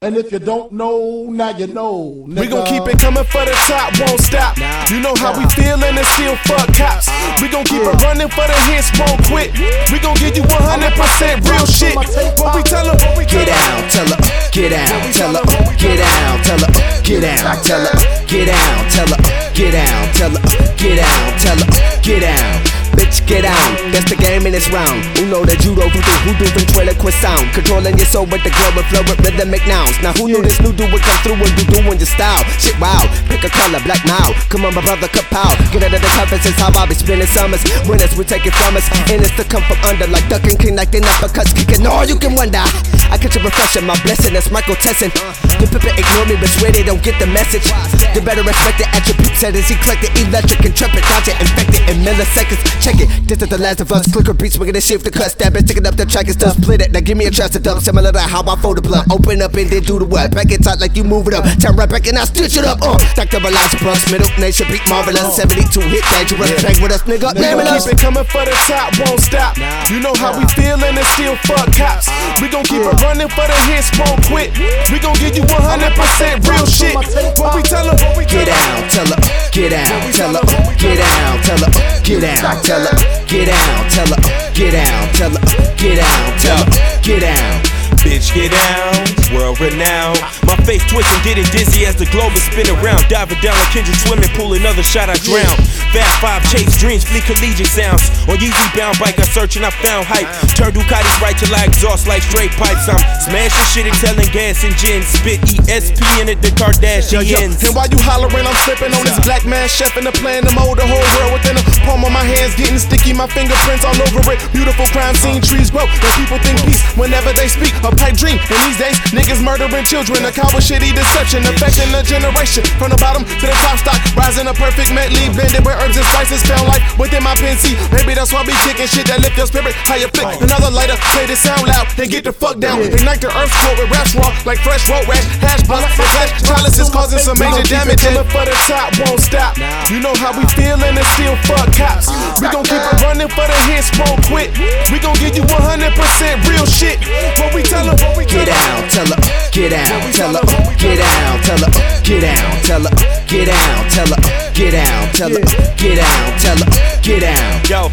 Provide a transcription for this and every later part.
And if you don't know, now you know, nigga. We gon' keep it coming for the top, won't stop. You know how we feelin' and still fuck cops. We gon' keep it running for the hits, won't quit. We gon' give you 100% real shit. What we tell her, get out, tell her, get out, tell her, get out, tell her, get out, tell her, get out, tell her, get out, tell her, get out, tell her, get out. Bitch, get out, that's the game in this round. Uno the judo, voodoo, ventriloquist sound. Controlling your soul with the glow and flow with rhythmic nouns. Now who knew this new dude would come through and do doing your style? Shit, wow, pick a color, black now. Come on, my brother, kapow. Get out of the toughest, is how I be spending summers. Winners, we take it from us. And it's to come from under, like ducking king, like the uppercuts kicking. All you can wonder. I catch a refresher, my blessing, that's Michael Tessin. The people ignore me, but swear they don't get the message. They better respect the attributes, that is eclectic, electric, intrepid, dodger, infected in milliseconds. Check it, this is the last of us. Clicker beats, we're gonna shift the cut, stab it, sticking up the track and stuff. Split it, now give me a trust dub, similar to how I fold the blunt. Open up and then do the what? Back it tight like you move it up. Turn right back and I stitch it up. Dr. Elijah Brooks, middle nation beat marvelous. 72 hit dangerous. Bang with us, nigga. Name it, keep it coming for the top, won't stop. You know how we feelin' and still fuck cops. We gon' keep it running for the hits, won't quit. We gon' give you 100% real shit. What we tell her, get out, tell her, get out, tell her, get out, tell her, get out, tell her, get out, tell her, get out, tell her, get out, tell her, get out. Bitch, get down, world renowned. My face twisting, get it dizzy as the globe is spin around. Diving down like Kendrick swimming, pull another shot, I drown. Fast 5, chase dreams, flee collegiate sounds. On Yeezy bound bike, I search and I found hype. Turn Ducatis right till I exhaust like straight pipes. I'm smashing shit and telling gas and gin. Spit ESP in it, the Kardashians. And while you hollering, I'm slipping on this black man chef in the plan to mold the whole world within the palm of my hands. Getting sticky, my fingerprints all over it. Beautiful crime scene, trees grow, and people think peace whenever they speak. A pipe dream, and these days, niggas murdering children. A coward shitty deception, affecting a generation. From the bottom to the top stock, rising a perfect medley. Blended with herbs and spices, found life within my pen seat. Maybe that's why we kicking shit that lift your spirit. Higher flick, another lighter, play this sound loud, then get the fuck down. Ignite the earth's core with raps raw, like fresh road rash. Hash blunt, and flash chalices causing some major damage. Coming for the top, won't stop. You know how we feelin' and still fuck cops. We gon' keep it running for the hits, won't quit. We gon' give you 100% real shit. What we tell her, get out, tell her, get out, tell her, get out, tell her, get out, tell her, get out, tell her, get out, tell her, get out, tell her, get out. Yo,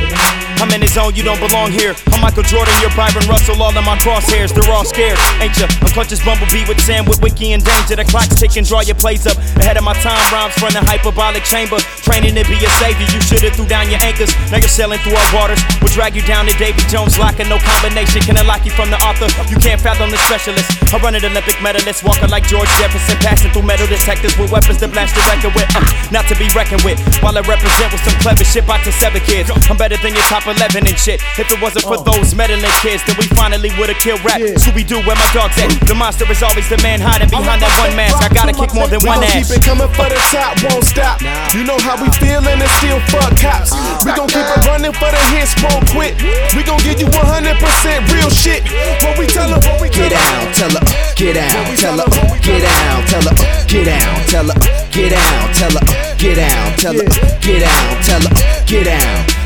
I'm in the zone, you don't belong here. I'm Michael Jordan, you're Byron Russell, all in my crosshairs, they're all scared, ain't ya? I'm Clutch's Bumblebee with Sam, with Wiki and Danger. The clock's ticking, draw your plays up. Ahead of my time, rhymes from the hyperbolic chamber. Training to be a savior, you should've threw down your anchors. Now you're sailing through our waters, we'll drag you down to Davy Jones. Locking, no combination can unlock you from the author. You can't fathom the specialist. I run an Olympic medalist, walking like George Jefferson, passing through metal detectors with weapons to blast the record with. Not to be reckoned with, while I represent with some clever shit about to 7 kids. I'm better than your top 11 and shit. If it wasn't for those meddling kids, then we finally would've killed rap. Scooby-Doo, where my dog's at? The monster is always the man hiding behind that one mask. I gotta kick more than one ass. Keep it coming for the top, won't stop. You know how we feelin' and still fuck cops. We gon' keep it running for the hits, won't quit. We gon' give you 100% real shit. What we tell her, get out, tell her, get out, tell her, get out, tell her, get out, tell her, get out, tell her, get out, tell her, get out, tell her, get out.